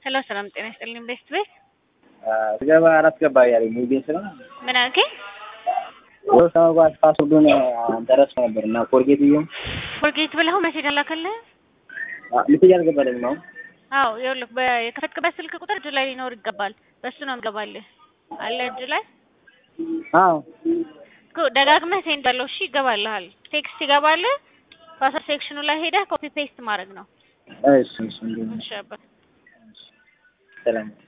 ሄሎ ሰላም ጤና ይስጥልኝ ቤስት ቤት ስገባ አላስገባ እያለኝ ነው ቤት ነው። ምን አልከኝ? ወሰማባት ፓስወርዱን ደረስ ነበር እና ፎርጌት ብለው ሜሴጅ አላከልህ? ሜሴጅ አልገባልኝ ነው። አዎ ይኸውልህ የከፈትክበት ስልክ ቁጥር እጅ ላይ ሊኖር ይገባል። በሱ ነው የምገባልህ አለ እጅ ላይ። አዎ ደጋግመህ ሴንድ አለው። እሺ ይገባልሃል። ቴክስት ይገባልህ። ፓስወርድ ሴክሽኑ ላይ ሄደህ ኮፒ ፔስት ማድረግ ነው። እሺ እሺ አባ ሰላም